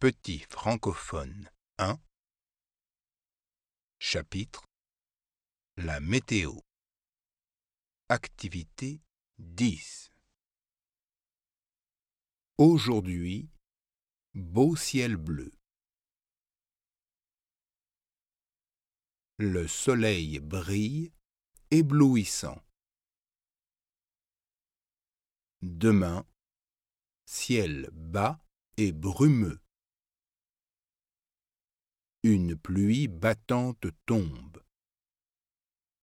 Petit francophone 1. Chapitre La météo. Activité 10. Aujourd'hui, beau ciel bleu. Le soleil brille, éblouissant. Demain, ciel bas et brumeux. Une pluie battante tombe.